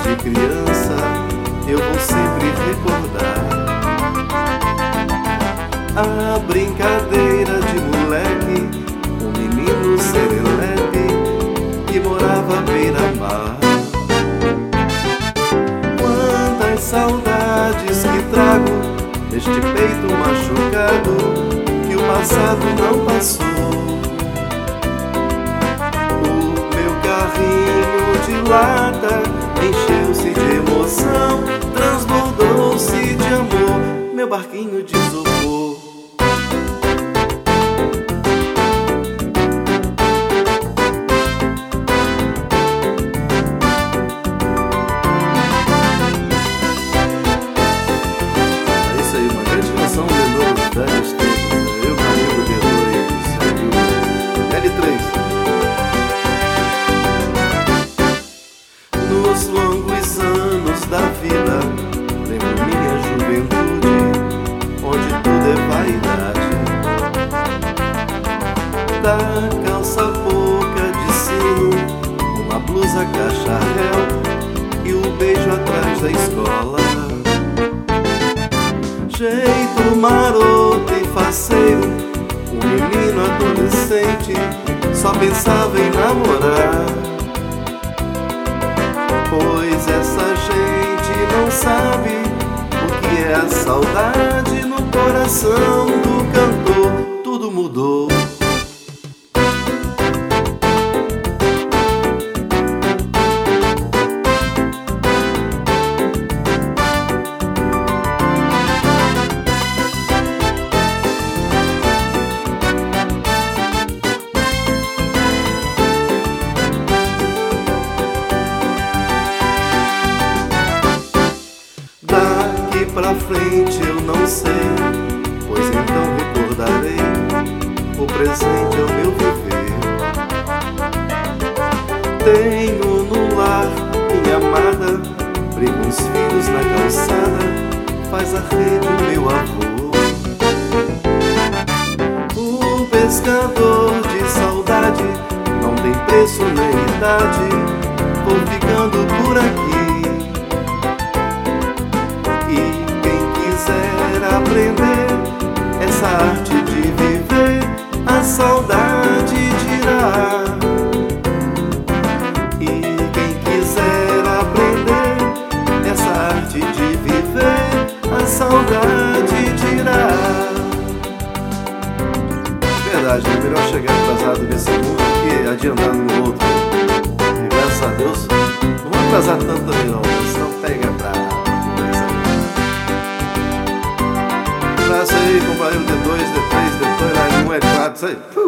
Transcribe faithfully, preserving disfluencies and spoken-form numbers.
de criança eu vou sempre recordar. A brincadeira de moleque, um menino serelepe que morava à beira-mar. Quantas saudades que trago neste peito machucado que o passado não passou. O meu carrinho de lata encheu-se de emoção, transbordou-se de amor, meu barquinho de isopor. É isso aí, uma grande canção lembrou dos velhos tempos, né? Eu, Camilo, D dois, L três. Nos longos anos da vida, lembro minha juventude, onde tudo é vaidade. Da calça boca de sino, uma blusa cacharel e o beijo atrás da escola. Jeito maroto e faceiro, um menino adolescente só pensava em namorar. Pois essa gente não sabe o que é a saudade no coração do cantor. Tudo mudou. Pra frente eu não sei, pois então recordarei o presente ao meu viver. Tenho no lar minha amada, briga uns filhos na calçada, faz a rede o meu avô. O pescador de saudade não tem preço nem idade, vou ficando por aqui. Aprender essa arte de viver, a saudade dirá. E quem quiser aprender essa arte de viver, a saudade dirá. Verdade, é melhor chegar atrasado nesse mundo que adiantado no outro. E graças a Deus, não vou atrasar tanto também não, senão pega pra... Um abraço aí, companheiro D dois, D três, D dois, L um, L quatro, isso aí.